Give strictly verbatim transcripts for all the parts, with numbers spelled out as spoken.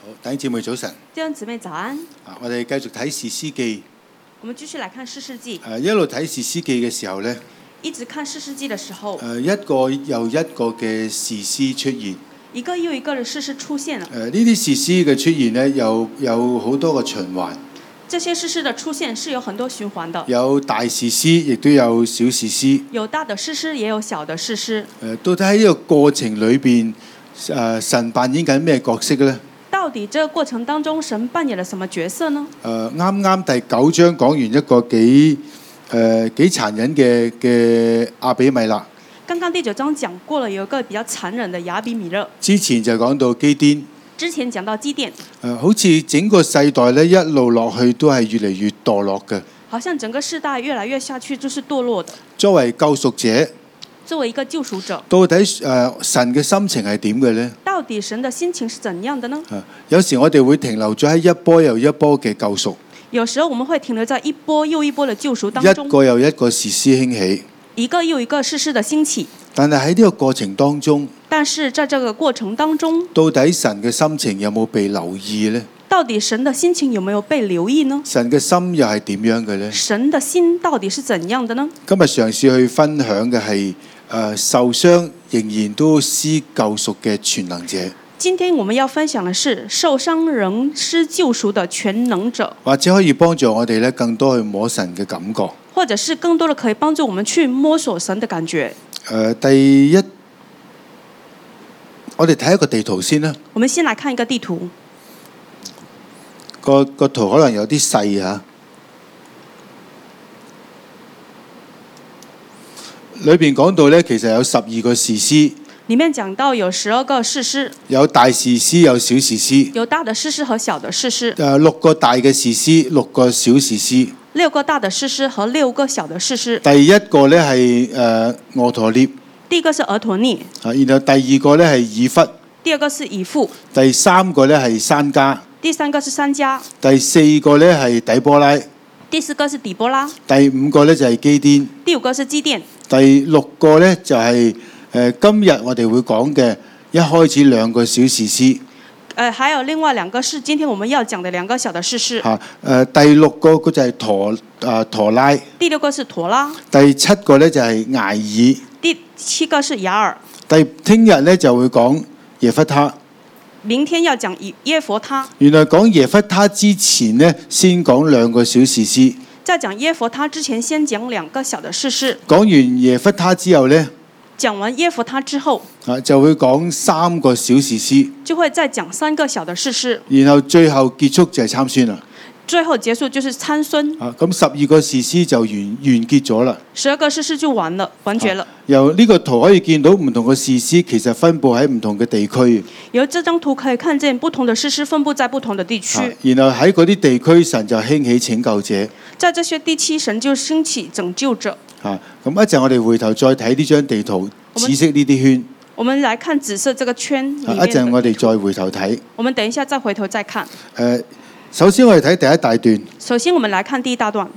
好，弟兄姊妹早晨。 弟兄姊妹早安。 啊，我哋繼續睇士師記。 我們繼續來看士師記。 誒、一路睇士師記嘅時候呢， 一直看士師記嘅時候， 誒、一個又一個嘅士師出現。 一個又一個嘅士師出現了。 誒、呢啲士師嘅出現呢，有有好多個循環。 這些士師的出現是有很多循環的。 有大士師，亦都有小士師。 有大的士師，也有小的士師。 誒、到底喺呢個過程裏邊，誒、神扮演緊咩角色呢？ 到底這個過程當中，神扮演了什麼角色呢？ 誒啱啱第九章講完一個幾誒、呃、幾殘忍嘅嘅亞比米勒。 剛剛第九章講過了，有一個比較殘忍的亞比米勒。 之前就講到基甸。 之前講到基甸。誒、 呃，好似整個世代咧一路落去都係越嚟越墮落嘅。 好像整個世代越來越下去就是墮落的。 作為救贖者。 作為一個救贖者， 到底誒、呃、神嘅心情係點嘅呢？ 到底神的心情是怎樣的呢？ 啊、有時我哋會停留咗喺一波又一波嘅救贖。 有時候我們會停留在一波又一波嘅救贖當中。 一個又一個士師興起。 一個又一個士師的興起。 但係喺呢個過程當中， 但是在這個過程當中， 到底神嘅心情有冇被留意呢？ 到底神的心情有沒有被留意呢？ 神嘅心又係點樣嘅呢？ 神的心到底是怎樣的呢？ 今日嘗試去分享嘅係。誒、呃、受傷仍然都施救贖嘅全能者。 今天我們要分享的是受傷仍施救贖的全能者， 或者可以幫助我哋咧更多去摸神嘅感覺， 或者是更多的可以幫助我們去摸索神的感覺。 誒、呃、第一，我哋睇一個地圖先啦。 我們先來看一個地圖， 個個圖可能有啲細嚇。裏邊講到咧，其實有十二個士師。 裡面講到有十二個士師，有大士師，有小士師。 有大的士師和小的士師。 誒，六個大嘅士師，六個小士師。 六個大的士師和六個小的士師。 第一個咧係誒俄陀聶。 第一個是俄陀聶。 啊，然後第二個咧係以弗。 第二個是以弗。 第三個咧係珊迦。 第三個是珊迦。 第四個咧係底波拉。 第四個是底波拉。 第五個咧就係基甸。 第五個是基甸。 第六個咧就係、是、誒、呃、今日我哋會講嘅一開始兩個小士師。誒、 呃，還有另外兩個是今天我們要講的兩個小的士師。 嚇、呃、誒，第六個嗰就係陀啊陀拉。 第六個是陀拉。 第七個咧就係睚珥。 第七個是雅珥。 第聽日咧就會講耶弗他。 明天要講耶弗他。 原來講耶弗他之前呢，先講兩個小士師。 在講耶弗他之前，先講兩個小的士師。 講完耶弗他之後呢， 講完耶弗他之後， 啊就會講三個小士師， 就會再講三個小的士師。 然後最後結束就係參孫啦。 最後結束就是參孫。 啊，咁十二個士師就完完結咗啦。 十二個士師就完了，完結了。啊、 由呢個圖可以見到唔同嘅士師其實分佈喺唔同嘅地區。 由這張圖可以看見不同的士師分佈在不同的地區。啊、 然後喺嗰啲地區，神就興起拯救者。 在這些地區，神就興起拯救者。 啊，咁一陣我哋回頭再睇呢張地圖，紫色呢啲圈。 我們來看紫色這個圈。 啊，一陣我哋再回頭睇。 我們等一下再回頭再看。 誒、呃。首先我哋睇第一大段。 首先我們來看第一大段。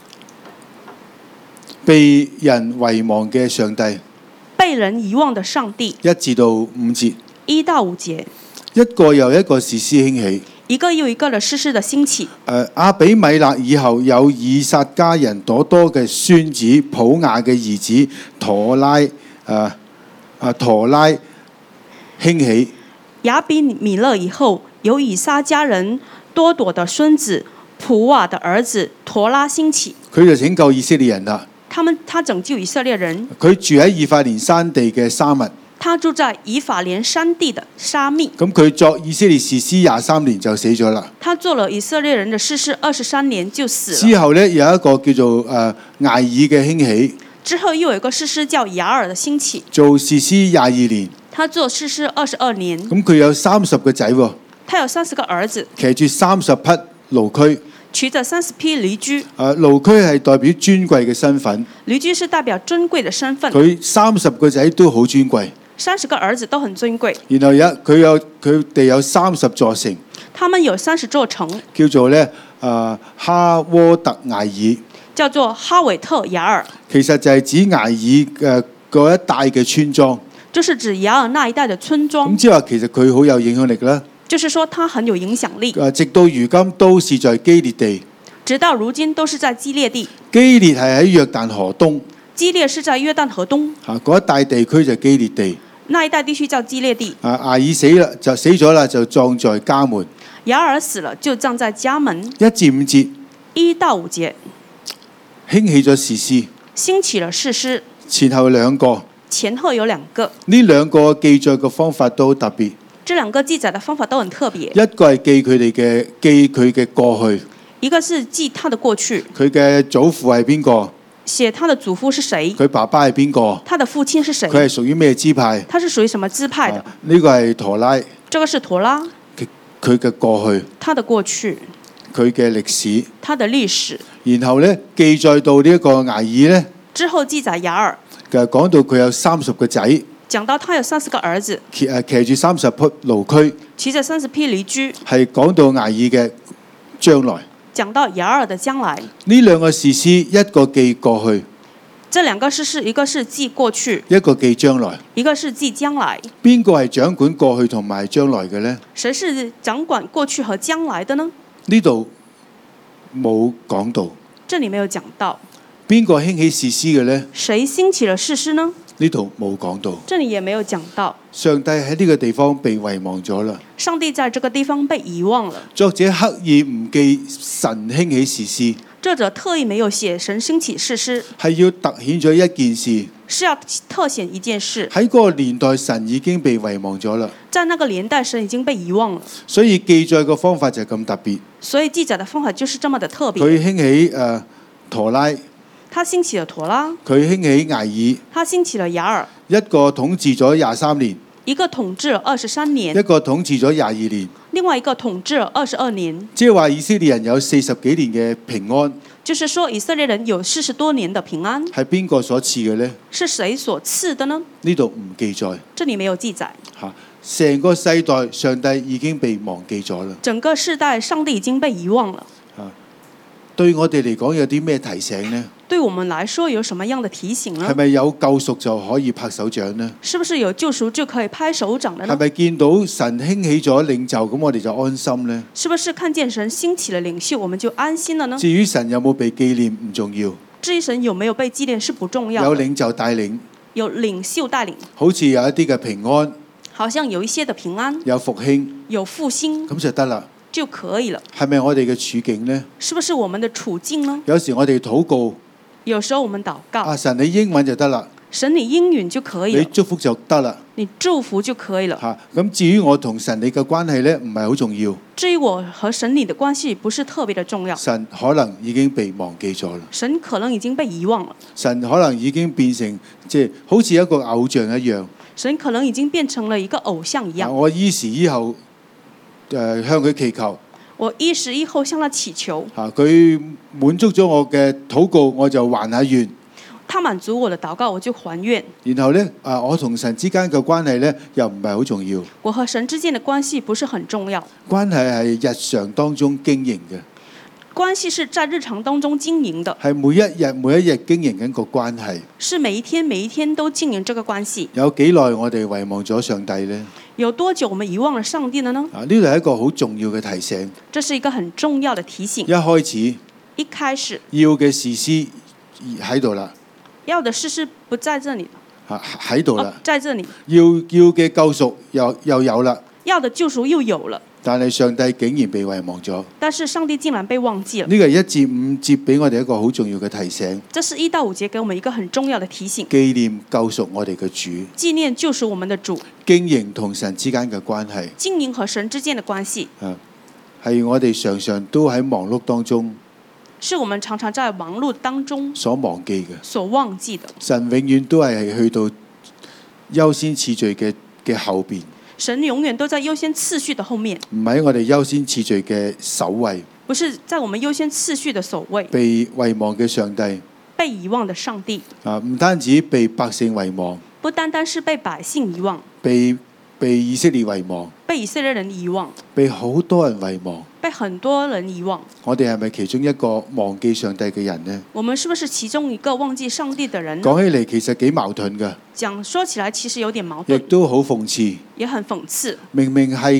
被人遺忘嘅上帝。 被人遺忘的上帝。 一至到五節。 一到五節。 一個又一個士師興起。 一個又一個的士師的興起。 誒，亞比米勒以後有以撒家人朵多嘅孫子普雅嘅兒子陀拉，誒啊陀拉興起。 亞比米勒以後有以撒家人多朵的孫子普瓦的兒子陀拉興起， 佢就拯救以色列人啦。 他們他拯救以色列人。 佢住喺以法蓮山地嘅沙密。 他住在以法蓮山地的沙密。 咁佢作以色列士師廿三年就死咗啦。 他做了以色列人的士師二十三年就死了。 之後呢，有一個叫做誒睚珥嘅興起。 之後又有一個士師叫雅珥的興起。 做士師廿二年。他做士師二十二年。 咁佢有三十個仔喎。 他有三十個兒子， 騎住三十匹驢駒， 騎着三十匹驢駒。 誒，驢駒係代表尊貴嘅身份。 驢駒是代表尊貴的身份。 佢三十個仔都好尊貴。 三十個兒子都很尊貴。 然後有佢有佢哋有三十座城。 他們有三十座城。 叫做咧誒、呃、哈沃特睚珥。 叫做哈維特雅珥。 其實就係指睚珥誒嗰一帶嘅村莊。 就是指雅珥那一帶的村莊。 咁即係話其實佢好有影響力啦。 就是說他很有影響力， 誒，直到如今都是在基列地。 直到如今都是在基列地。 基列係喺約旦河東， 基列是在約旦河東， 嚇嗰一帶地區就基列地。 那一帶地區叫基列地。 啊，亞爾死啦，就死咗啦，就葬在家門。 雅爾死了，就葬在家門。 一至五節， 一到五節興起咗士師， 興起了士師， 前後兩個。 前後有兩個， 呢兩個記載嘅方法都特別。 這兩個記載的方法都很特別。 一個係記佢哋嘅記佢嘅過去， 一個是記他的過去， 佢嘅祖父係邊個？ 寫他的祖父是誰？ 佢爸爸係邊個？ 他的父親是誰？ 佢係屬於咩支派？ 他是屬於什麼支派的？ 呢個係陀拉， 這個是陀拉， 佢嘅過去， 他的過去， 佢嘅歷史， 他的歷史。 然後咧記載到呢一個雅爾咧， 之後記載雅爾， 就講到佢有三十個仔， 講到他有三十個兒子， 騎誒騎住三十匹驢駒， 騎着三十匹驢駒， 係講到雅爾嘅將來。 講到雅爾的將來。 呢兩個士師，一個記過去， 這兩個士師，一個是記過去， 一個記將來。 一個是記將來。 邊個係掌管過去同埋將來嘅呢？ 誰是掌管過去和將來的呢？ 呢度冇講到。 這裡沒有講到。 邊個興起士師嘅呢？ 誰興起了士師呢？ 呢度冇講到。 這裡也沒有講到。 上帝喺呢個地方被遺忘咗啦。 上帝在這個地方被遺忘了。 作者刻意唔記神興起士師。 作者特意沒有寫神興起士師， 係要突顯咗一件事。 是要特顯一件事。 喺嗰個年代，神已經被遺忘咗啦。 在那個年代，神已經被遺忘了。 所以記載嘅方法就咁特別。 所以記載的方法就是這麼的特別。 佢興起誒、呃、陀拉。 他興起了陀拉。 佢興起雅爾。 他興起了雅爾。 一個統治咗廿三年。 一個統治了二十三年。 一個統治咗廿二年。 另外一個統治了二十二年。 即係話以色列人有四十幾年嘅平安。 就是說以色列人有四十多年的平安。 係邊個所賜嘅呢？ 是誰所賜的呢？ 呢度唔記載。 這裡沒有記載。 嚇，成個世代上帝已經被忘記咗啦。 整個世代上帝已經被遺忘了。 嚇，對我哋嚟講有啲咩提醒呢？ 對我們來說有什麼樣的提醒呢？ 係咪有救贖就可以拍手掌呢？ 是不是有救贖就可以拍手掌的呢？ 係咪見到神興起咗領袖咁我哋就安心呢？ 是不是看見神興起了領袖我們就安心了呢？ 至於神有冇被紀念唔重要。 至於神有沒有被紀念是不重要。 有領袖帶領。 有領袖帶領。 好似有一啲嘅平安。 好像有一些的平安。 有復興。 有復興。 咁就得啦。 就可以了。 係咪我哋嘅處境呢？ 是不是我們的處境呢？ 有時我哋禱告。 有時候我們禱告， 啊，神你應允就得啦， 神你應允就可以了， 你祝福就得啦， 你祝福就可以了。 嚇，咁至於我同神你嘅關係咧，唔係好重要。 至於我和神你的關係不是特別的重要。 神可能已經被忘記咗啦。 神可能已經被遺忘了。 神可能已經變成即係好似一個偶像一樣。 神可能已經變成了一個偶像一樣。 我依時依後誒、呃、向佢祈求。 我一時一後向他祈求。 嚇，佢滿足咗我嘅禱告，我就還下願。 他滿足我的禱告，我就還願。 然後呢，啊，我同神之間嘅關係呢，又唔係好重要。 我和神之間的關係不是很重要。 關係係日常當中經營嘅。 關係是在日常當中經營的。 係每一日每一日經營緊個關係。 是每一天每一天都經營這個關係。 有幾耐我哋遺忘咗上帝呢？ 有多久我們遺忘了上帝了呢？ 啊，呢度係一個好重要嘅提醒。 這是一個很重要的提醒。 一開始， 一開始要嘅士師喺度啦。 要的士師不在這裡。 啊，喺度啦。 哦，在這裡。 要要嘅救贖又又有啦。 要的救贖又有了。 但係上帝竟然被遺忘咗。 但是上帝竟然被忘記了。 呢個係一至五節俾我哋一個好重要嘅提醒。 這是一到五節給我們一個很重要的提醒。 紀念救贖我哋嘅主。 紀念救贖我們的主。 經營同神之間嘅關係。 經營和神之間的關係。 啊，係我哋常常都喺忙碌當中。 是我們常常在忙碌當中所忘記嘅。 所忘記的。 神永遠都係去到優先次序嘅嘅後邊。 神永遠都在優先次序的後面， 唔喺我哋優先次序嘅首位。 不是在我們優先次序的首位。 被遺忘嘅上帝， 被遺忘的上帝。 啊，唔單止被百姓遺忘， 不單單是被百姓遺忘， 被被以色列遺忘， 被以色列人遺忘， 被好多人遺忘， 被很多人遺忘。 我哋係咪其中一個忘記上帝嘅人呢？ 我們是不是其中一個忘記上帝的人呢？ 講起嚟其實幾矛盾㗎。 講說起來其實有點矛亦盾， 都好諷刺。 也很諷刺。 明明係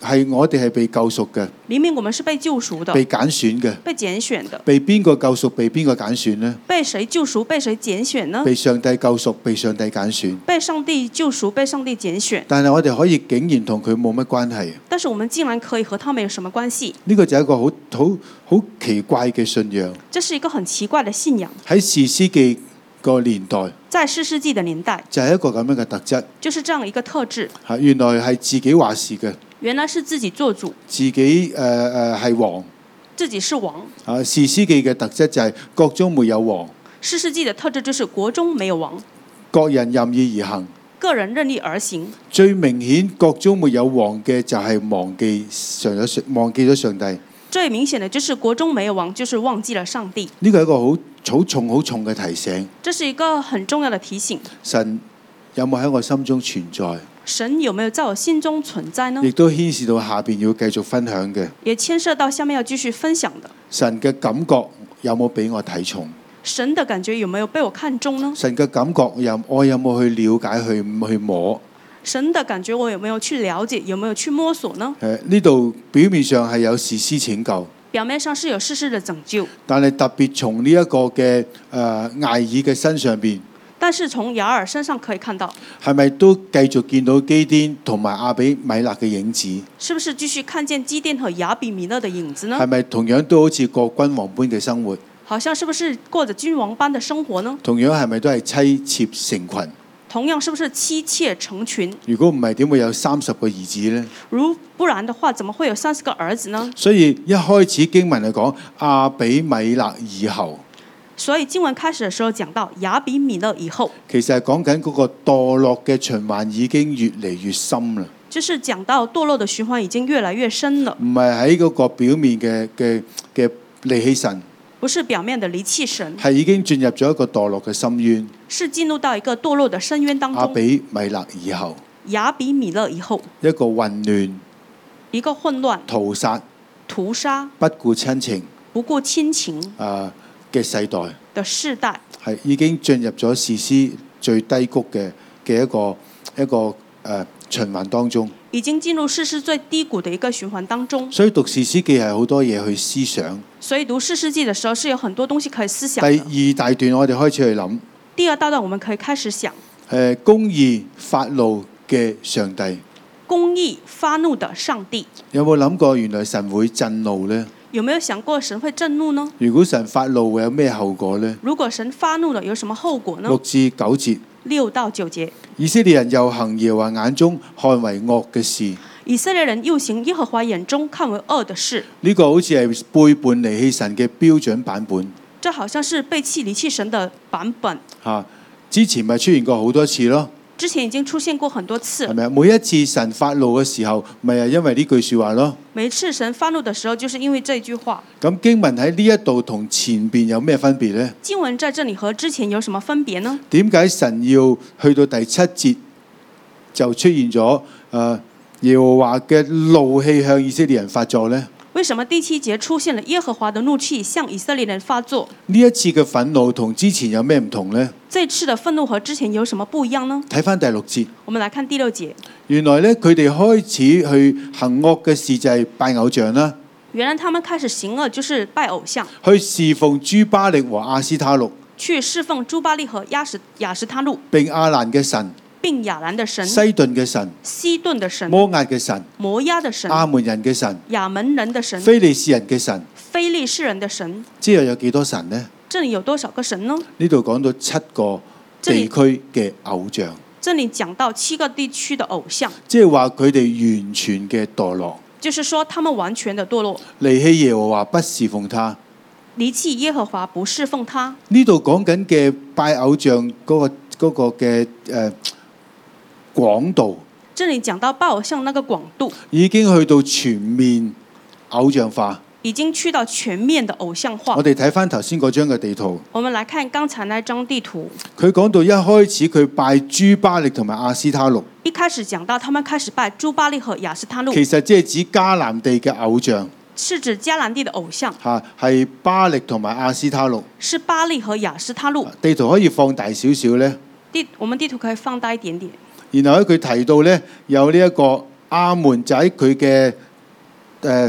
係我哋係被救贖嘅， 明明我們是被救贖的， 被揀選嘅， 被揀選的， 被邊個救贖？被邊個揀選呢？ 被誰救贖？被誰揀選呢？ 被上帝救贖，被上帝揀選。 被上帝救贖，被上帝揀選。 但係我哋可以竟然同佢冇乜關係。 但是我們竟然可以和他沒有什麼關係？ 呢個就係一個好好好奇怪嘅信仰。 這是一個很奇怪的信仰。 喺士師記個年代， 在士師記的年代， 就係一個咁樣嘅特質。 就是這樣一個特質。 嚇，原來係自己話事嘅， 原來是自己做主， 自己誒誒係王。 自己是王。 啊，士師記嘅特質就係國中沒有王。 士師記的特質就是國中沒有王， 各人任意而行。 個人任意而行。 最明顯國中沒有王嘅就係忘記上咗忘記咗上帝。 最明顯的就是國中沒有王，就是忘記了上帝。 呢個係一個好好重好重嘅提醒。 這是一個很重要的提醒。 神有冇喺我心中存在？ 神有沒有在我心中存在呢？ 亦都牽涉到下邊要繼續分享嘅。 也牽涉到下面要繼續分享的。 神嘅感覺有冇俾我睇重？ 神的感覺有沒有被我看中呢？ 神嘅感覺有我有冇去了解去去摸？ 神的感覺我有沒有去了解，有沒有去摸索呢？ 誒，呢度表面上係有士師拯救， 表面上是有士師的拯救， 但係特別從呢一個嘅誒艾爾嘅身上邊， 但是從雅爾身上可以看到， 係咪都繼續見到基甸同埋亞比米勒嘅影子？ 是不是繼續看見基甸和亞比米勒的影子呢？ 係咪同樣都好似過君王般嘅生活？ 好像是不是過着君王般的生活呢？ 同樣係咪都係妻妾成群？ 同樣是不是妻妾成群？ 如果唔係，點會有三十個兒子呢？ 如不然的話，怎麼會有三十個兒子呢？ 所以一開始經文嚟講亞比米勒以後， 所以經文開始的時候講到亞比米勒以後， 其實係講緊嗰個墮落嘅循環已經越嚟越深啦。 就是講到墮落的循環已經越來越深了， 唔係喺嗰個表面嘅嘅嘅離棄神。 不是表面的離棄神， 係已經進入咗一個墮落嘅深淵。 是進入到一個墮落的深淵當中。 亞比米勒以後， 亞比米勒以後， 一個混亂、 一個混亂、 屠殺、 屠殺、 不顧親情、 不顧親情啊嘅世代， 的世代， 係已經進入咗士師最低谷嘅嘅一個一個誒、呃、循環當中。 已經進入士師最低谷的一個循環當中。 所以讀士師記係好多嘢去思想。 所以讀士師記的時候是有很多東西可以思想的。 第二大段我哋開始去諗。 第二大段我們可以開始想。 誒，公義發怒嘅上帝。 公義發怒的上帝。 有冇諗過原來神會震怒呢？ 有沒有想過神會震怒呢？ 如果神發怒會有咩後果呢？ 如果神發怒了有什麼後果呢？ 六至九節。 六到九節。 以色列人又行耶和華眼中看為惡嘅事。 以色列人又行耶和華眼中看為惡的事。 呢個好似係背叛離棄神嘅標準版本。 這好像是背棄離棄神的版本。 嚇，之前咪出現過好多次咯。 之前已經出現過很多次。 係咪啊？每一次神發怒嘅時候，咪係因為呢句説話咯。 每次神發怒的時候，就是因為這句話。 咁經文喺呢一度同前邊有咩分別呢？ 經文在這裡和之前有什麼分別呢？ 點解神要去到第七節就出現咗誒耶和華嘅怒氣向以色列人發作呢？ 為什麼第七節出現了耶和華的怒氣向以色列人發作？ 呢一次嘅憤怒同之前有咩唔同呢？ 這次的憤怒和之前有什麼不一樣呢？ 睇返第六節， 我們來看第六節。 原來咧佢哋開始去行惡嘅事就係拜偶像啦。 原來他們開始行惡就是拜偶像， 去侍奉諸巴力和亞斯他錄， 去侍奉諸巴力和亞什亞什他錄， 並亞蘭嘅神， 並亞蘭的神， 西頓嘅神， 西頓的神， 摩押嘅神， 摩押的神， 亞門人嘅神， 亞門人的神， 非利士人嘅神， 非利士人的神。 之後有幾多神呢？ 這裡有多少個神呢？ 呢度講到七個地區嘅偶像。 這裡講到七個地區的偶像， 即係話佢哋完全嘅墮落， 就是說他們完全的墮落， 離棄耶和華不侍奉他， 離棄耶和華不侍奉他。 呢度講緊嘅拜偶像嗰、嗰個嗰嘅誒廣度， 這裡講到拜偶像那個廣度， 已經去到全面偶像化。 已經去到全面的偶像化。 我哋睇翻頭先嗰張嘅地圖， 我們來看剛才那張地圖。 佢講到一開始佢拜諸巴力同埋亞斯他錄， 一開始講到他們開始拜諸巴力和亞斯他錄， 其實即係指迦南地嘅偶像， 是指迦南地的偶像， 嚇係巴力同埋亞斯他錄。 是巴力和亞斯他錄。 地圖可以放大少少呢。 地我們地圖可以放大一點點。 然後咧佢提到咧有呢一個亞門就喺佢嘅誒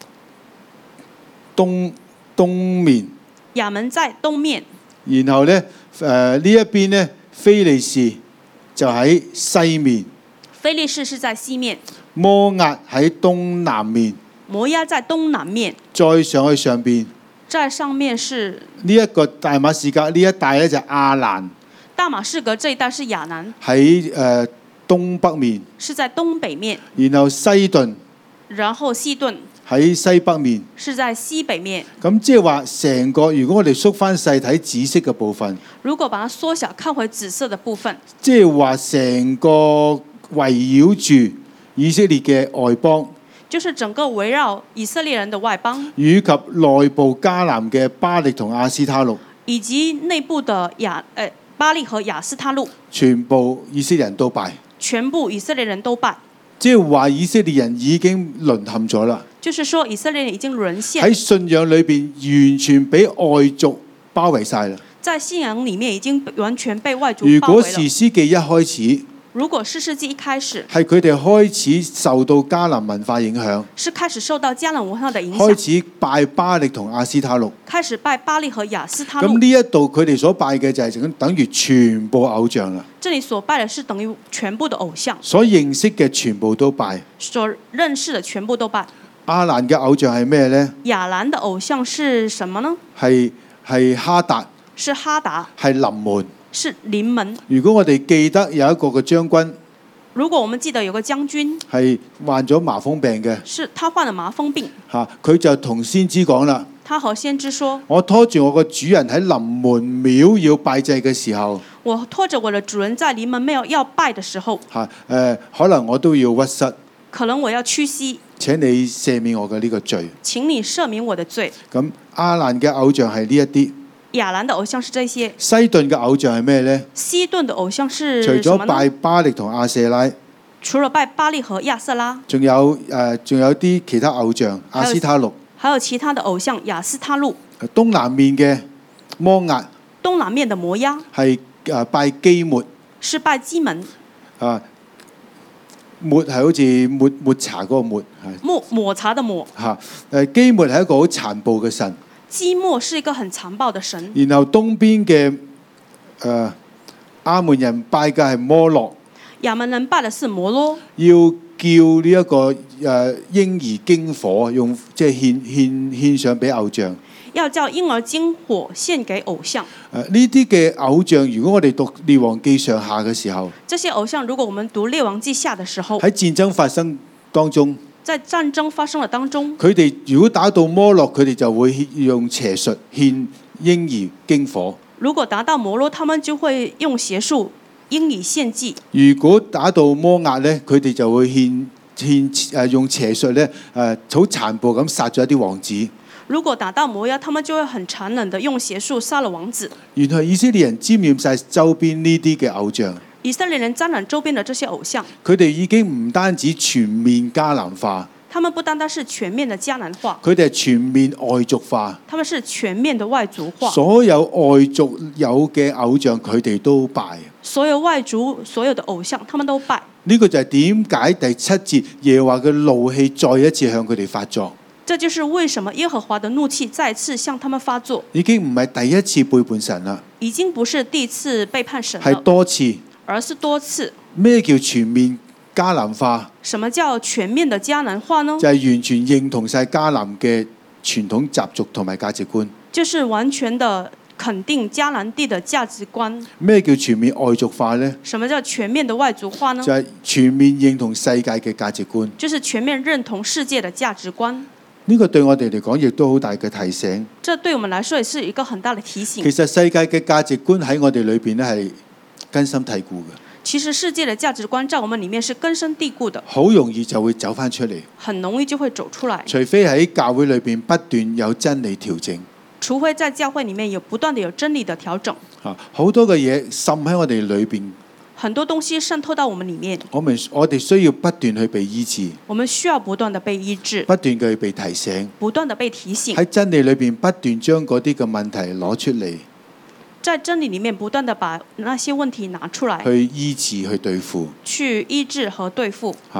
東東面， 亞門在東面， 然後咧誒呢一邊咧非利士就喺西面， 非利士是在西面， 摩押喺東南面， 摩押在東南面， 再上去上邊在上面是呢一個大馬士革呢一帶咧就亞蘭大馬士革這一帶是亞南， 喺誒、呃、東北面， 是在東北面， 然後西頓然後西頓喺西北面。 是在西北面。 咁即係話成個，如果我哋縮翻細睇紫色嘅部分， 如果把它縮小看回紫色的部分， 即係話成個圍繞住以色列嘅外邦， 就是整個圍繞以色列人的外邦， 以及內部迦南嘅巴力同亞斯他錄， 以及內部的亞誒、呃、巴力和亞斯他錄， 全部以色列人都拜。 全部以色列人都拜。 即係話以色列人已經淪陷咗啦。 就是說以色列人已經淪陷， 喺信仰裏邊完全俾外族包圍晒啦。 在信仰裡面已經完全被外族如果包圍了。 士師記一開始， 如果士師記一開始係佢哋開始受到迦南文化影響， 是開始受到迦南文化的影響， 開始拜巴力同亞斯他錄。 開始拜巴力和亞斯他咁錄。 呢一度佢哋所拜嘅就係等於全部偶像啦。 這裡所拜的是等於全部的偶像， 所認識嘅全部都拜。 所認識的全部都拜。 亞蘭嘅偶像係咩呢？ 亞蘭的偶像是什麼呢？ 係係哈達， 是哈達， 係臨門。 是臨門。 如果我哋記得有一個嘅將軍， 如果我們記得有個將軍係患咗麻風病嘅， 是他患了麻風病， 嚇佢就同先知講啦。 他和先知說： 我拖住我個主人喺臨門廟要拜祭嘅時候， 我拖着我的主人在臨門廟要拜的時候， 嚇誒、呃、可能我都要屈膝， 可能我要屈膝， 請你赦免我嘅呢個罪。 請你赦免我的罪。 咁亞蘭嘅偶像係呢一啲。 亞蘭的偶像是這些。 西頓嘅偶像係咩呢？ 西頓的偶像是除咗什麼呢？ 拜巴力同亞舍拉， 除了拜巴力和亞瑟拉， 仲有誒，仲、呃、有啲其他偶像，亞斯他錄。 還有其他的偶像亞斯他錄。 東南面嘅摩押， 東南面的摩押係誒拜基抹， 是拜基門。 啊，抹係好似抹抹茶嗰個抹， 抹抹茶的抹。 嚇誒基抹係一個好殘暴嘅神。 基抹是一個很殘暴的神。 然後東邊嘅誒亞門人拜嘅係摩洛， 亞門人拜的是摩羅， 要叫呢、這、一個誒、呃、嬰兒經火，用即係獻獻獻上俾偶像。 要叫嬰兒經火獻給偶像。 誒呢啲嘅偶像，如果我哋讀列王記上下嘅時候， 這些偶像如果我們讀列王記下的時候， 喺戰爭發生當中， 在戰爭發生的當中， 佢哋如果打到摩洛，佢哋就會用邪術獻嬰兒經火。 如果打到摩羅，他們就會用邪術嬰兒獻祭。 如果打到摩押咧，佢哋就會獻獻誒用邪術咧誒好殘暴咁殺咗一啲王子。 如果打到摩押，他們就會很殘忍的用邪術殺了王子。 原來以色列人沾染晒周邊呢啲嘅偶像。 以色列人沾染周邊的這些偶像， 佢哋已經唔單止全面迦南化， 他們不單單是全面的迦南化， 佢哋係全面外族化。 他們是全面的外族化。 所有外族有嘅偶像，佢哋都拜。 所有外族所有的偶像，他們都拜。 呢個就係點解第七節耶和華嘅怒氣再一次向佢哋發作。 這就是為什麼耶和華的怒氣再次向他們發作。 已經唔係第一次背叛神啦， 已經不是第一次背叛神了， 係多次。 而是多次。 咩叫全面迦南化？ 什麼叫全面的迦南化呢？ 就係完全認同晒迦南嘅傳統習俗同埋價值觀。 就是完全的肯定迦南地的價值觀。 咩叫全面外族化呢？ 什麼叫全面的外族化呢？ 就係全面認同世界嘅價值觀。 就是全面認同世界的價值觀。 呢個對我哋嚟講亦都好大嘅提醒。 這對我們來說也是一個很大的提醒。 其實世界嘅價值觀喺我哋裏邊咧係根深蒂固嘅。 其實世界的價值觀在我們裡面是根深蒂固的， 好容易就會走翻出嚟。 很容易就會走出來。 除非喺教會裏邊不斷有真理調整。 除非在教會裡面有不斷的有真理的調整。 啊，好多嘅嘢滲喺我哋裏邊。 很多東西滲透到我們裡面。 我們我哋需要不斷去被醫治。 我們需要不斷的被醫治。 不斷嘅被提醒。 不斷的被提醒。 喺真理裏邊不斷將嗰啲嘅問題攞出嚟。 在真理裡面不斷的把那些問題拿出來。 去醫治去對付。 去醫治和對付。 嚇，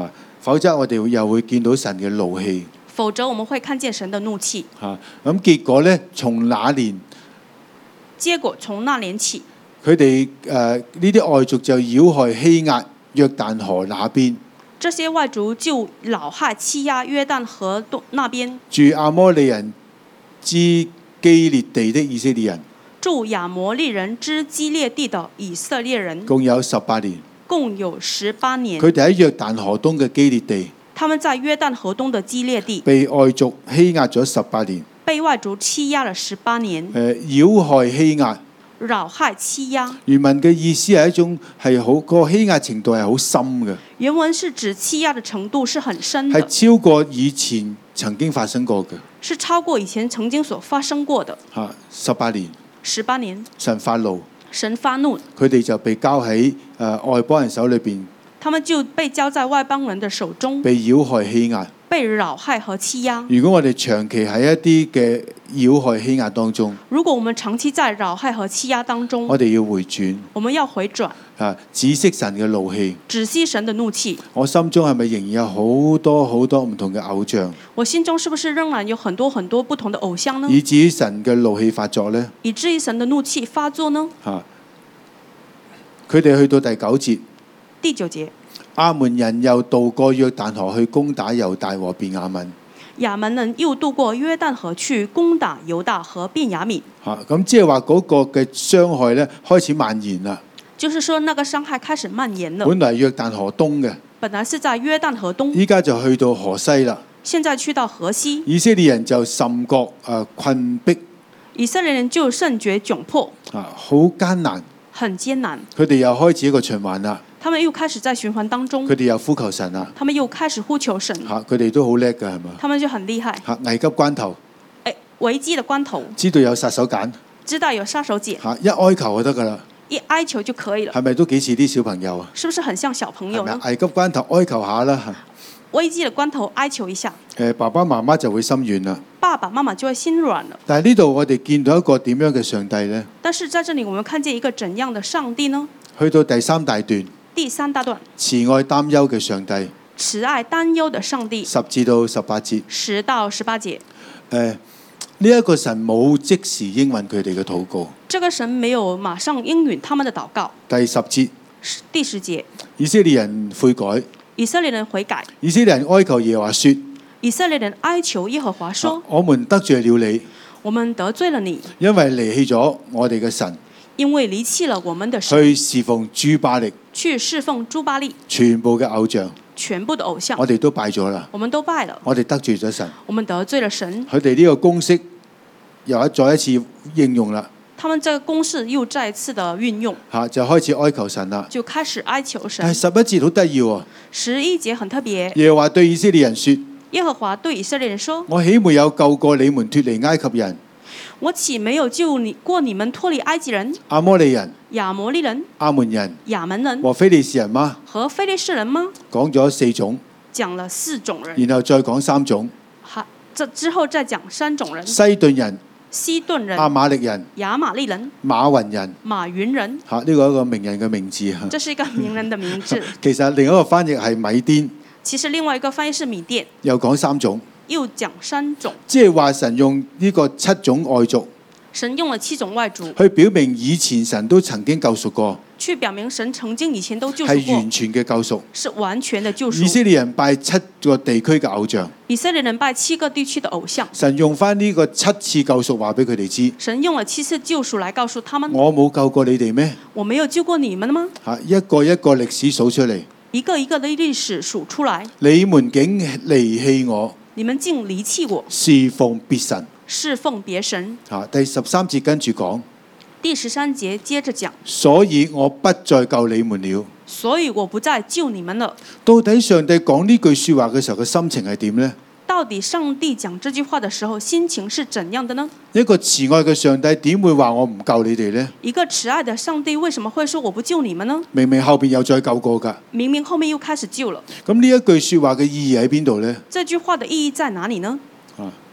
否則我哋又會見到神嘅怒氣否則我們會看見神的怒氣。 嚇。咁結果呢，從那年結果從那年起， 佢哋誒呢啲外族就擾害欺壓約旦河那邊這些外族就擾害欺壓約旦河東那邊住亞摩利人之基列地的以色列人， 住亞摩利人之基列地的以色列人， 共有十八年。 共有十八年。 佢哋喺約旦河東嘅基列地， 他們在約旦河東的基列地被外族欺壓咗十八年。 被外族欺壓了十八年。 誒擾害欺壓， 擾害欺壓。 原文嘅意思係一種係好嗰個欺壓程度係好深嘅， 原文是指欺壓的程度是很深係的， 超過以前曾經發生過嘅是超過以前曾經所發生過的。 嚇十八年， 十八年， 神發怒， 神發怒， 佢哋就被交喺誒、呃、外邦人手裏邊， 他們就被交在外邦人的手中， 被擾害欺壓。 被擾害和欺壓。 如果我哋長期喺一啲嘅擾害欺壓當中， 如果我們長期在擾害和欺壓當中， 我哋要回轉我們要回轉， 啊，止息神嘅怒氣。 止息神的怒氣。 我心中係咪仍然有好多好多唔同嘅偶像， 我心中是不是仍然有很多很多不同的偶像呢？ 以至於神嘅怒氣發作呢？ 以至於神的怒氣發作呢？ 嚇！佢哋去到第九節， 第九節， 亞門人又渡過約旦河去攻打猶大和便雅憫。 亞門人又渡過約旦河去攻打猶大和便雅憫。 嚇！咁即係話嗰個嘅傷害咧開始蔓延啦。 就是說，那個傷害開始蔓延了。 本來約旦河東嘅， 本來是在約旦河東， 依家就去到河西啦。 現在去到河西， 以色列人就甚覺誒困迫， 以色列人就甚覺窘迫， 啊，好艱難。 很艱難。 佢哋又開始一個循環啦。 他們又開始在循環當中， 佢哋又呼求神啦。 他們又開始呼求神。 嚇！佢哋都好叻㗎，係嘛？ 他們就很厲害。 嚇！危急關頭， 誒，危機的關頭， 知道有殺手鐧， 知道有殺手鐧， 嚇！一哀求就得㗎啦。 一哀求就可以了。 係咪都幾似啲小朋友啊？ 是不是很像小朋友呢？ 危急關頭哀求下啦。 危機的關頭哀求一下， 誒，爸爸媽媽就會心軟啦。 爸爸媽媽就會心軟了。 但係呢度我哋見到一個點樣嘅上帝呢？ 但是在這裡，我們看見一個怎樣的上帝呢？ 去到第三大段， 第三大段， 慈愛擔憂嘅上帝， 慈愛擔憂的上帝， 十至到十八節。 十到十八節。 誒，呢一個神冇即時應允佢哋嘅禱告。 這個神沒有馬上應允他們的禱告。 第十節， 第十節， 以色列人悔改， 以色列人悔改， 以色列人哀求耶和華說， 以色列人哀求耶和華說： 我們得罪了你， 我們得罪了你， 因為離棄咗我哋嘅神， 因為離棄了我們的神， 去侍奉諸巴力， 去侍奉諸巴力， 全部嘅偶像， 全部的偶像， 我哋都拜咗啦， 我們都拜了， 我哋得罪咗神， 我們得罪了神。 佢哋呢個公式又一再一次應用啦。 他們這個公式又再一次的運用， 嚇就開始哀求神啦。 就開始哀求神。 但係十一節好得意喎， 十一節很特別。 耶和華對以色列人說： 耶和華對以色列人說： 我豈沒有救過你們脱離埃及人、 我豈沒有救你過你們脱離埃及人、 亞摩利人、 亞摩利人、 亞門人亞門人和非利士人嗎？ 和非利士人嗎？ 講咗四種， 講了四種人， 然後再講三種。 好，這之後再講三種人： 西頓人、 西頓人、 亞瑪力人、 亞瑪利人、 馬雲人。 馬雲人。 嚇，呢個係一個名人嘅名字嚇。 這是一個名人的名字。 其實另一個翻譯係米甸， 其實另外一個翻譯是米甸， 又講三種， 又講三種。 即係話神用呢個七種外族神用了七種外族， 去表明以前神都曾經救贖過， 去表明神曾經以前都救贖係過， 完全嘅救贖。 是完全的救以贖。 色列人拜七個地區嘅偶像， 以色列人拜七個地區的偶像， 神用翻呢個七次救贖話俾佢哋知。 神用了七次救贖來告訴他們： 我冇救過你哋咩？ 我沒有救過你們嗎？ 嚇，一個一個歷史數出嚟， 一個一個的歷史數出來， 你們竟離棄我， 你們竟離棄我， 侍奉別神。 侍奉別神。 嚇，第十三節跟住講， 第十三節接着講， 所以我不再救你們了。 所以我不再救你們了。 到底上帝講呢句説話嘅時候嘅心情係點呢？ 到底上帝講這句話的時候心情是怎樣的呢？ 一個慈愛嘅上帝點會話我唔救你哋呢？ 一個慈愛的上帝為什麼會說我不救你們呢？ 明明後邊有再救過㗎。 明明後面又開始救了。 咁呢一句説話嘅意義喺邊度呢？ 這句話的意義在哪裡呢？ 啊，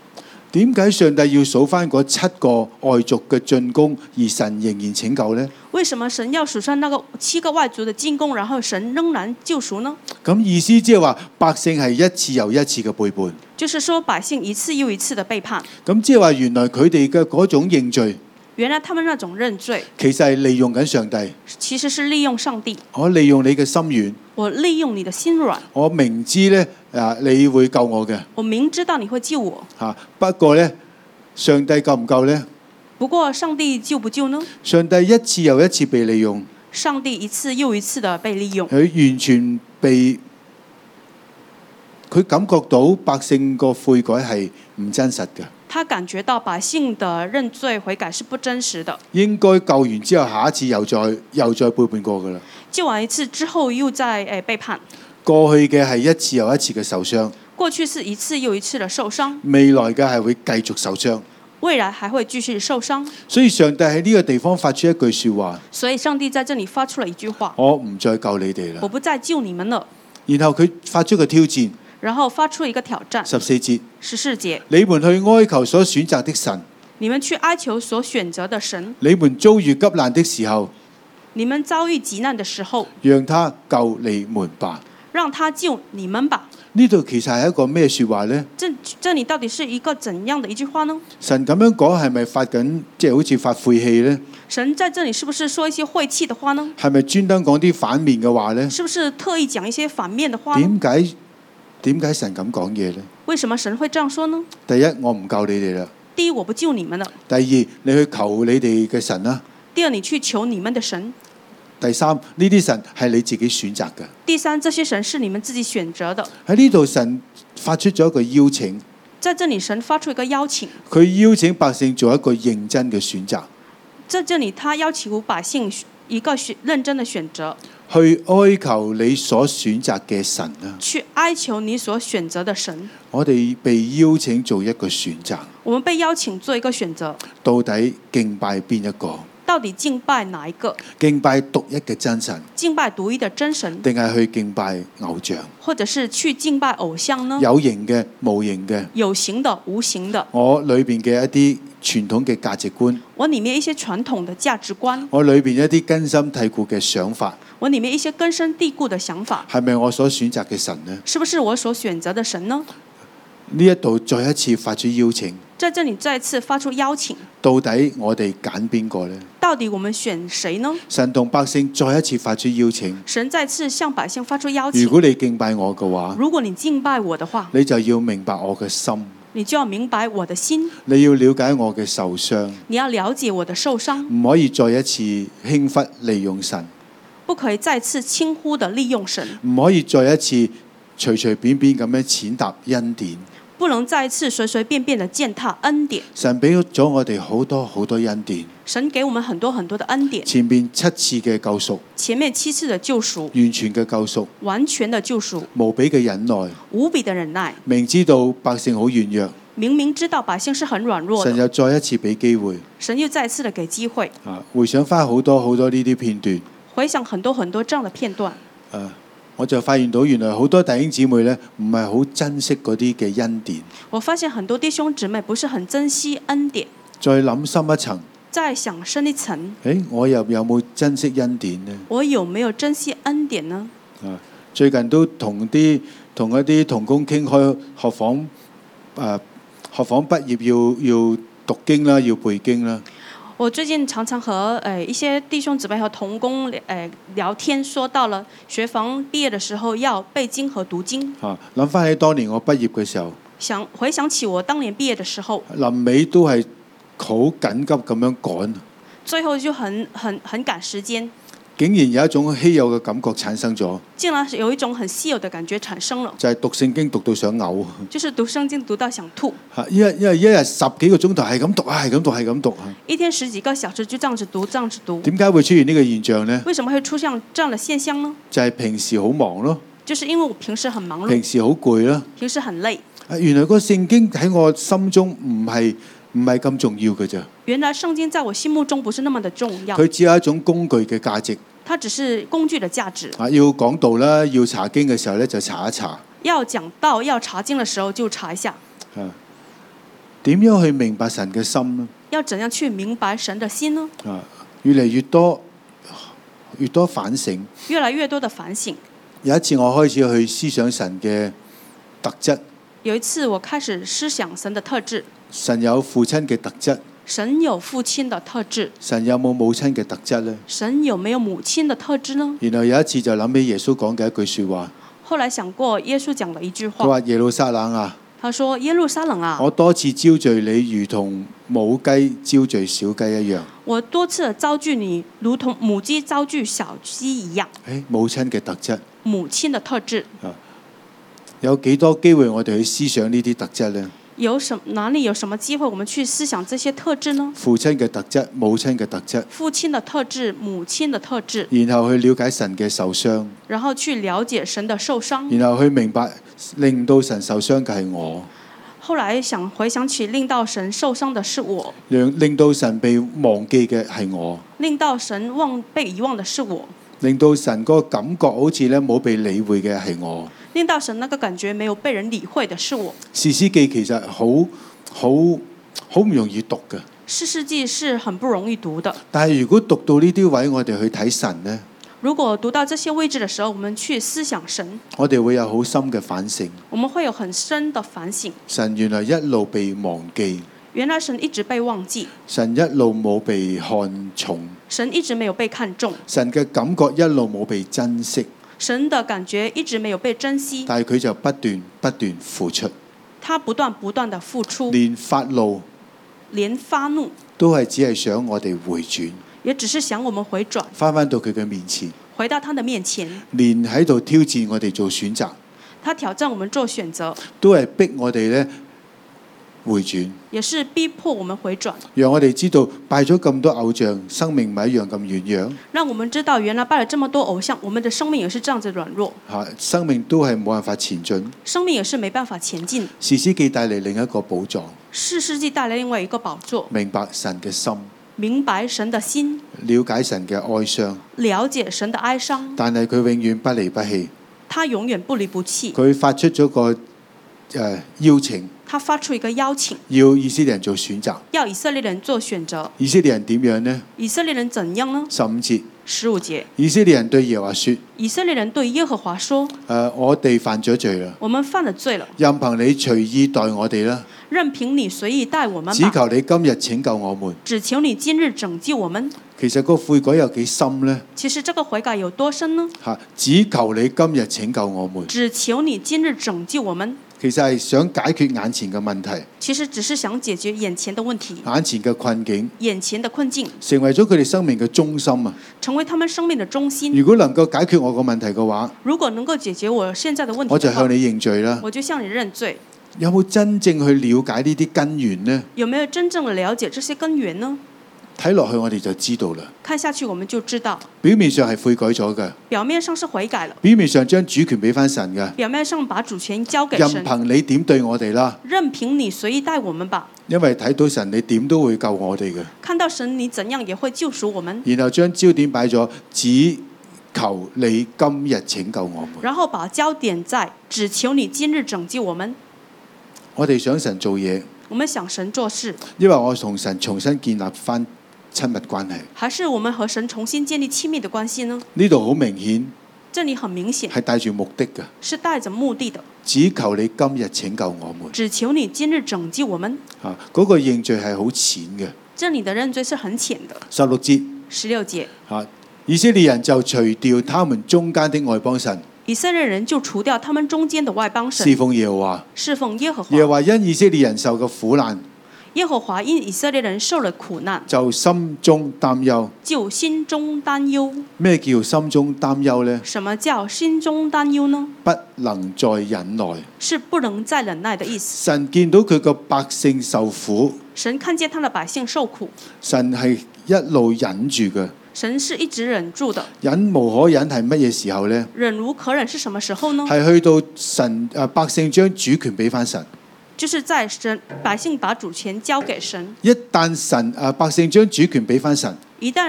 點解上帝要數翻嗰七個外族嘅進攻，而神仍然拯救呢？ 為什麼神要數上那個七個外族的進攻，然後神仍然救贖呢？ 咁意思即係話百姓係一次又一次嘅背叛。 就是說百姓一次又一次的背叛。 咁即係話原來佢哋嘅嗰種認罪， 原來他們那種認罪， 其實係利用緊上帝。 其實是利用上帝。 我利用你嘅心軟， 我利用你的心軟。 我明知咧啊，你會救我嘅。 我明知道你會救我。 嚇，不過咧，上帝救唔救呢？ 不過上帝救不救呢？ 上帝一次又一次被利用。 上帝一次又一次的被利用。 佢完全被佢感覺到百姓個悔改係唔真實嘅。 他感覺到百姓的認罪悔改是不真實的。 應該救完之後，下一次又再又再背叛過㗎啦。 救完一次之後又再誒背叛。 過去嘅係一次又一次嘅受傷。 過去是一次又一次的受傷。 未來嘅係會繼續受傷。 未來還會繼續受傷。 所以上帝喺呢個地方發出一句説話。 所以上帝在這裡發出了一句話： 我唔再救你哋啦。 我不再救你們了。 然後佢發出個挑戰。 然後發出一個挑戰。 十四節。 十四節。 你們去哀求所選擇的神。 你們去哀求所選擇的神。 你們遭遇急難的時候。 你們遭遇急難的時候。 讓他救你們吧。 讓他救你們吧。 呢度其實係一個咩説話呢？ 這這裡到底是一個怎樣的一句話呢？ 神咁樣講係咪發緊即係好似發晦氣呢？ 神在這裡是不是說一些晦氣的話呢？ 係咪專登講啲反面嘅話呢？ 是不是特意講一些反面的話呢？ 點解點解神咁講嘢呢？ 為什麼神會這樣說呢？ 第一，我唔救你哋啦。 第一，我不救你們了。 第二，你去求你哋嘅神啦。 第二，你去求你們的神。 第三，呢啲神係你自己選擇嘅。 第三，這些神是你們自己選擇的。 喺呢度神發出咗一個邀請。 在這裡神發出一個邀請。 佢邀請百姓做一個認真嘅選擇。 在這裡他邀請百姓一個選認真的選擇。 去哀求你所選擇嘅神啊！ 去哀求你所選擇的神。 我哋被邀請做一個選擇。 我們被邀請做一個選擇。 到底敬拜邊一個？ 到底敬拜哪一個？ 敬拜獨一嘅真神， 敬拜獨一的真神， 定係去敬拜偶像？ 或者是去敬拜偶像呢？ 有形嘅、無形嘅， 有形的、無形的。 我裏邊嘅一啲傳統嘅價值觀， 我裡面一些傳統的價值觀， 我裏邊一啲根深蒂固嘅想法， 我裡面一些根深蒂固的想法， 係咪我所選擇嘅神呢？ 是不是我所選擇的神呢？ 呢一度再一次發出邀請， 在這裡再次發出邀請。 到底我哋揀邊個呢？ 到底我們選誰呢？ 神同百姓再一次發出邀請。 神再次向百姓發出邀請。 如果你敬拜我嘅話， 如果你敬拜我的話， 你就要明白我嘅心。 你就要明白我的心。 你要了解我嘅受傷。 你要了解我的受傷。 唔可以再一次輕忽利用神。 不可以再次輕忽的利用神。 唔可以再一次隨隨便便咁樣踐踏恩典。 不能再一次隨隨便便的踐踏恩典。 神俾咗我哋好多好多恩典。 神給我們很多很多的恩典。 前面七次嘅救贖。 前面七次的救贖。 完全嘅救贖。 完全的救贖。 無比嘅忍耐。 無比的忍耐。 明知道百姓好軟弱。 明明知道百姓是很軟弱的。 神又再一次俾機會。 神又再一次的給機會。 啊，回想翻好多好多呢啲片段。 回想很多很多這樣的片段。 啊。我就發現到原來好多弟兄姊妹咧，唔係好珍惜嗰啲嘅恩典。 我發現很多弟兄姊妹不是很珍惜恩典。 再諗深一層。 再想深一層。 誒，我又有冇珍惜恩典呢？ 我有沒有珍惜恩典呢？ 啊，最近都同啲同一啲同工傾開學房，誒、呃、學房畢業要要讀經啦，要背經啦。 我最近常常和誒、呃、一些弟兄姊妹和同工誒、呃、聊天，說到了學房畢業的時候要背經和讀經。 啊，諗翻起當年我畢業嘅時候， 想回想起我當年畢業的時候， 臨尾都係好緊急咁樣趕， 最後就很很很趕時間。 竟然有一種稀有嘅感覺產生咗， 竟然有一種很稀有的感覺產生了， 就係讀聖經讀到想嘔， 就是讀聖經讀到想吐。 嚇，因為因為一日十幾個鐘頭係咁讀啊，係咁讀係咁讀。 一天十幾個小時就這樣子讀，這樣子讀。 點解會出現呢個現象呢？ 為什麼會出現這樣的現象呢？ 就係平時好忙咯， 就是因為我平時很忙碌， 平時好攰啦， 平時很累。 啊，原來個聖經喺我心中唔係唔係咁重要嘅咋。 原來聖經在我心目中不是那麼的重要。 佢只有一種工具嘅價值。 它只是工具的價值。 啊，要講道啦，要查經嘅時候咧就查一查。 要講道、要查經嘅時候就查一下。 啊， 點樣去明白神嘅心呢？ 要怎樣去明白神的心呢？ 啊，越嚟越多，越多反省。 越來越多的反省。 有一次我開始去思想神嘅特質。 有一次我開始思想神的特質。 神有父親嘅特質。 神有父親的特質。 神有冇母親嘅特質呢？ 神有沒有母親的特質呢？ 然後有一次就諗起耶穌講嘅一句説話。 後來想過耶穌講的一句話。 佢話耶路撒冷啊。 他說耶路撒冷啊， 我多次招聚你，如同母雞招聚小雞一樣。 我多次招聚你，如同母雞招聚小雞一樣。 誒，母親嘅特質。 母親的特質。 有幾多機會我哋去思想呢啲特質呢？ 有什哪裡有什麼機會我們去思想這些特質呢？ 父親嘅特質，母親嘅特質。 父親的特質，母親的特質。 然後去了解神嘅受傷。 然後去了解神的受傷。 然後去明白令到神受傷嘅係我。 後來想回想起令到神受傷的是我。 令令到神被忘記嘅係我。 令到神忘被遺忘的是我。 令到神嗰個感覺好似咧冇被理會嘅係我。 令到神那個感覺沒有被人理會的是我。 士師記其實好好好唔容易讀嘅。 士師記是很不容易讀的。 但係如果讀到呢啲位，我哋去睇神呢？ 如果讀到這些位置的時候，我們去思想神， 我哋會有好深嘅反省。 我們會有很深的反省。 神原來一路被忘記。 原來神一直被忘記。 神一路冇被看重。 神一直沒有被看重。 神嘅感覺一路冇被珍惜。 神的感覺一直沒有被珍惜。 但係佢就不斷不斷付出。 他不斷不斷的付出。 連發怒。 連發怒。 都係只係想我哋回轉。 也只是想我們回轉。 返返到佢嘅面前。 回到他的面前。 連喺度挑戰我哋做選擇。 他挑戰我們做選擇。 都係逼我哋咧回轉。 也是逼迫我們回轉。 讓我哋知道拜咗咁多偶像，生命咪一樣咁軟弱。 讓我們知道原來拜了這麼多偶像，我們的生命也是這樣子軟弱。 嚇，生命都係冇辦法前進。 生命也是沒辦法前進。 士師記帶嚟另一個寶藏。 士師記帶來另外一個寶座。 明白神嘅心。 明白神的心。 了解神嘅哀傷。 了解神的哀傷。 但係佢永遠不離不棄。 他永遠不離不棄。 佢發出咗個誒、呃、邀請。 他發出一個邀請， 要以色列人做選擇。 要以色列人做選擇。 以色列人點樣呢？ 以色列人怎樣呢？ 十五節。 十五節。 以色列人對耶和華說： 以色列人對耶和華說：誒、 呃，我哋犯咗罪啦。 我們犯了罪了。 任憑你隨意待我哋啦。 任憑你隨意待我們吧。 只求你今日拯救我們。 只求你今日拯救我們。 其實個悔改有幾深呢？ 其實這個悔改有多深呢？ 嚇！只求你今日拯救我們。 只求你今日拯救我們。 其實係想解決眼前嘅問題。 其實只是想解決眼前的問題。 眼前嘅困境。 眼前的困境。 成為咗佢哋生命嘅中心啊！ 成為他們生命的中心。 如果能夠解決我個問題嘅話， 如果能夠解決我現在的問題， 我就向你認罪啦。 我就向你認罪。 有冇真正去了解呢啲根源呢？ 有沒有真正的了解這些根源呢？ 睇落去我哋就知道啦。 看下去我們就知道。 表面上係悔改咗嘅。 表面上是悔改了。 表面上將主權俾翻神嘅。 表面上把主權交給神。 任憑你點對我哋啦。 任憑你隨意待我們吧。 因為睇到神，你點都會救我哋嘅。 看到神，你怎樣也會救贖我們。 然後將焦點擺咗，只求你今日拯救我們。 然後把焦點在只求你今日拯救我們。 我哋想神做嘢。 我們想神做事。 因為我同神重新建立翻親密關係。 還是我們和神重新建立親密的關係呢？ 呢度好明顯。 這裡很明顯。 係帶住目的嘅。 是帶着目的的。 只求你今日拯救我們。 只求你今日拯救我們。 啊，嗰個認罪係好淺嘅。 這裡的認罪是很淺的。 十六節。 十六節。 啊，以色列人就除掉他們中間的外邦神。 以色列人就除掉他們中間的外邦神。 侍奉耶和華。 侍奉耶和華。 耶和華因以色列人受嘅苦難。 耶和華因以色列人受了苦難， 就心中擔憂。 就心中擔憂。 咩叫心中擔憂呢？ 什麼叫心中擔憂呢？ 不能再忍耐。 是不能再忍耐的意思。 神見到佢個百姓受苦。 神看見他的百姓受苦。 神係一路忍住嘅。 神是一直忍住的。 忍無可忍係乜嘢時候呢？ 忍無可忍是什麼時候呢？ 係去到神誒百姓將主權俾翻神。 就是在神百姓把主權交給神。 一旦神誒百姓將主權俾翻神， 一旦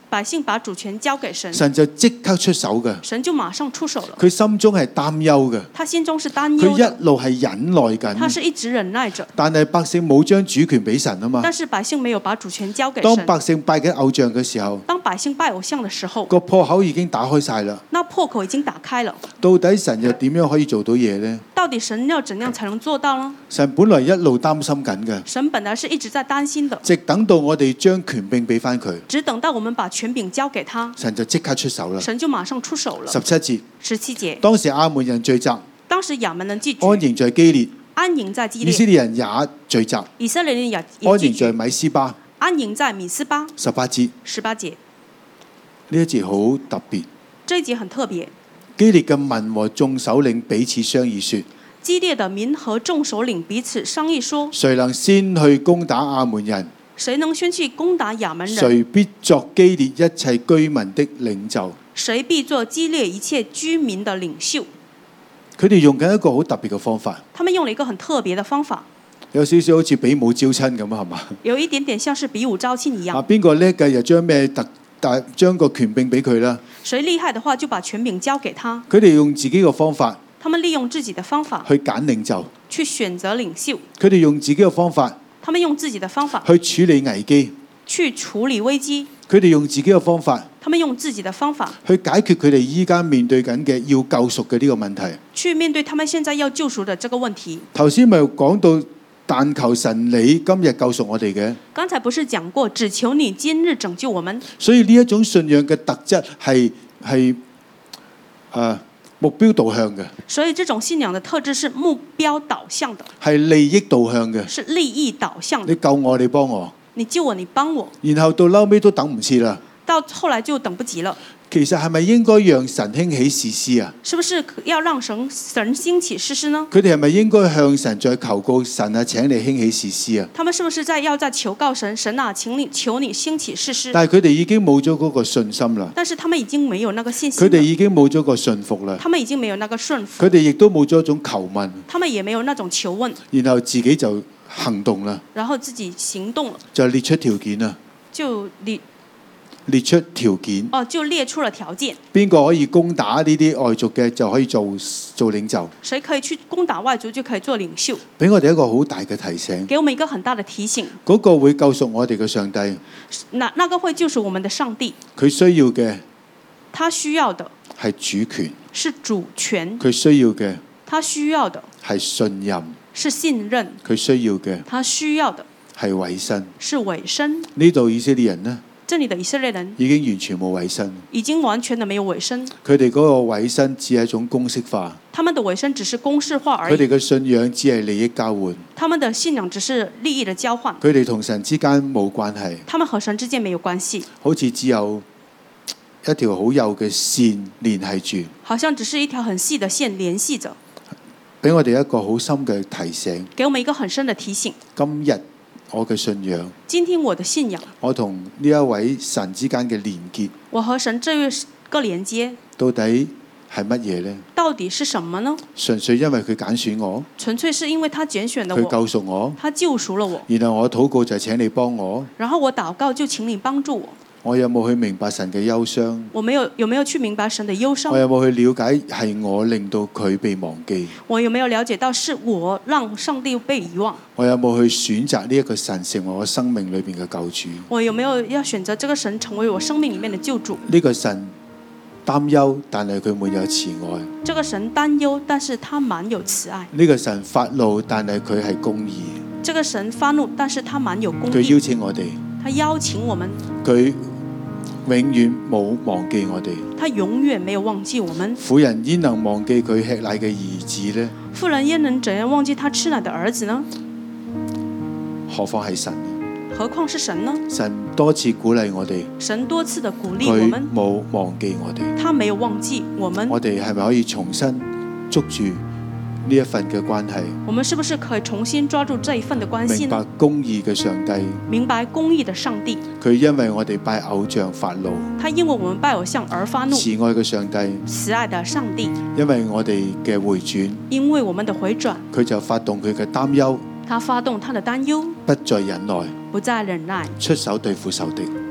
百姓把主權交給神， 神就即刻出手嘅。 神就馬上出手了。 佢心中係擔憂嘅， 他心中是擔佢憂的， 一路係忍耐緊， 他是一直忍耐着。 但係百姓冇將主權俾神啊嘛。 但是百姓沒有把主權交給神。 當百姓拜緊偶像嘅時候， 當百姓拜偶像的時候， 個破口已經打開晒啦。 那破口已經打開了。 到底神又點樣可以做到嘢呢？ 到底神要怎樣才能做到呢？ 神本來一路擔心緊嘅， 神本來是一直在擔心的， 直等到我哋將權柄俾翻佢， 只等到我們把權柄交給他， 神就即刻出手啦。 神就馬上出手了。 十七節， 十七節， 當時亞門人聚集， 當時亞門人聚集， 安營在基列， 安營在基以色列， 列人也聚集，安以色列人也也聚營在集， 米斯巴。 安營在米斯巴。 十八節， 十八節， 呢一節好特別。 這一節很特別。 基列嘅民和眾首領彼此商議說， 基列的民和眾首領彼此商議說， 誰能先去攻打亞門人， 誰能先去攻打亞門人， 誰必作基列一切居民的領袖。 誰必做基列一切居民的領袖。 佢哋用緊一個好特別嘅方法， 他們用了一個很特別的方法， 有少少好似比武招親咁啊，係嘛？ 有一點點像是比武招親一啊， 樣。 邊個叻嘅就將咩特大將個權柄俾佢啦。 誰厲害的話就把權柄交給他。 佢哋用自己嘅方法他們利用自己的方法去揀領袖， 去選擇領袖。 佢哋用自己嘅方法他們用自己的方法去處理危機， 去處理危機。 佢哋用自己嘅方法他們用自己的方法去解決佢哋依家面對緊嘅要救贖嘅呢個問題。 去面對他們現在要救贖的這個問題。 頭先咪講到，但求神你今日救贖我哋嘅， 剛才不是講過，只求你今日拯救我們。 所以呢一種信仰嘅特質係係誒目標導向嘅， 所以這種信仰的特質是目標導向的， 係利益導向嘅。 是利益導向的。 你救我，你幫我， 你救我，你幫我， 然後到嬲尾都等唔切啦。 到後來就等不及了。 其實係咪應該讓神興起士師啊？ 是不是要讓神神興起士師呢？ 佢哋係咪應該向神再求告神啊？請你興起士師啊！ 他們是不是在要在求告神？神啊，請你求你興起士師。 但係佢哋已經冇咗嗰個信心啦， 但是他們已經沒有那個信心了。 佢哋已經冇咗個信服啦， 他們已經沒有那個順服。 佢哋亦都冇咗一種求問， 他們也沒有那種求問， 然後自己就行動啦， 然後自己行動了， 就列出條件啦， 就列列出條件， 哦，就列出了條件。 邊個可以攻打呢啲外族嘅就可以做做領袖， 誰可以去攻打外族就可以做領袖， 俾我哋一個好大嘅提醒。 給我們一個很大的提醒。 嗰個會救贖我哋嘅上帝， 那那個會救贖我們的上帝， 佢需要嘅他需要的係主權， 是主權， 佢需要嘅他需要的係信任， 是信任， 佢需要嘅他需要的係委身。 是委身。 呢度以色列人呢， 這裡的以色列人已經完全冇委身， 已經完全的沒有委身， 佢哋嗰個委身只係一種公式化， 他們的委身只是公式化而已， 佢哋嘅信仰只係利益交換， 他們的信仰只是利益的交換， 佢哋同神之間冇關係， 他們和神之間沒有關係， 好似只有一條好幼嘅線連繫住， 好像只是一條很細的線聯繫着， 俾我哋一個好深嘅提醒。 給我們一個很深的提醒。 今日我嘅信仰， 今天我的信仰， 我同呢一位神之間嘅連結， 我和神這個連接到底係乜嘢呢？ 到底是什麼呢？ 純粹因為佢揀選我， 純粹是因為他揀選了佢我， 救贖我， 他救贖了我， 然後我禱告就係請你幫我。 然後我禱告就請你幫助我。 我有冇去明白神嘅憂傷？ 我沒有有沒有去明白神的憂我傷？ 有冇去了解係我令到佢被忘記？ 我有沒有了解到是我讓上帝被遺忘？ 我有冇去選擇呢一個神成為我生命裏邊嘅救主？ 我有沒有要選擇這個神成為我生命裡面的救主？ 呢個神擔憂，但係佢滿有慈愛； 這個神擔憂，但是他滿有慈愛。 呢個神發怒，但係佢係公義。 這個神發怒，但是他滿有公佢義。 邀請我哋， 他邀請我們， 佢永遠冇忘記我哋。 他永遠沒有忘記我們。 婦人焉能忘記佢吃奶嘅兒子呢？ 婦人焉能怎樣忘記他吃奶的兒子呢？ 何況係神？ 何況是神呢？ 神多次鼓勵我哋， 神多次的鼓勵我佢們， 冇忘記我哋。 他沒有忘記我們。 我哋係咪可以重新捉住呢一份嘅關係？ 我們是不是可以重新抓住這一份的關係明白呢？ 公義嘅上帝， 明白公義的上帝， 佢因為我哋拜偶像發怒； 他因為我們拜偶像而發怒。 慈愛嘅上帝， 慈愛的上帝， 因為我哋嘅回轉， 因為我們的回轉， 佢就發動佢嘅擔憂， 他發動他的擔憂， 不再忍耐， 不再忍耐， 出手對付仇敵。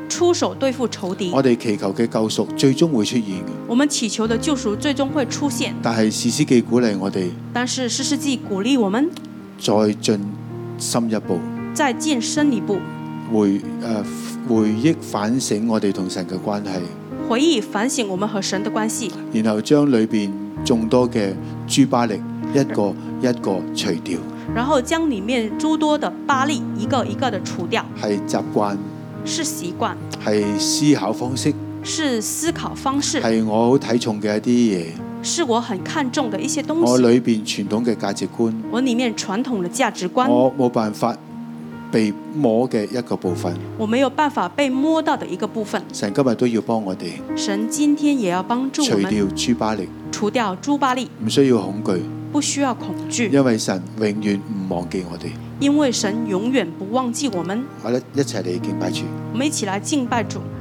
出手對付仇敵。 我哋祈求嘅救贖最終會出現嘅。 我們祈求的救贖最終會出現。 但係士師記鼓勵我哋， 但是士師記鼓勵我們再進深一步， 再進深一步， 回誒、呃、回憶反省我哋同神嘅關係， 回憶反省我們和神的關係， 然後將裏邊眾多嘅諸巴力一個一個除掉。 然後將裡面諸多的巴力一個一個的除掉。 係習慣， 是習慣， 係思考方式， 是思考方式， 係我好睇重嘅一啲嘢， 是我很看重的一些東西。 我裏邊傳統嘅價值觀， 我裡面傳統的價值觀， 我冇辦法被摸嘅一個部分， 我沒有辦法被摸到的一個部分。 神今日都要幫我哋， 神今天也要幫助我們除掉諸巴力， 除掉諸巴力， 唔需要恐懼， 不需要恐懼， 因為神永遠唔忘記我哋。 因為神永遠不忘記我們。 好啦，一齊嚟敬拜主。 我們一起來敬拜主。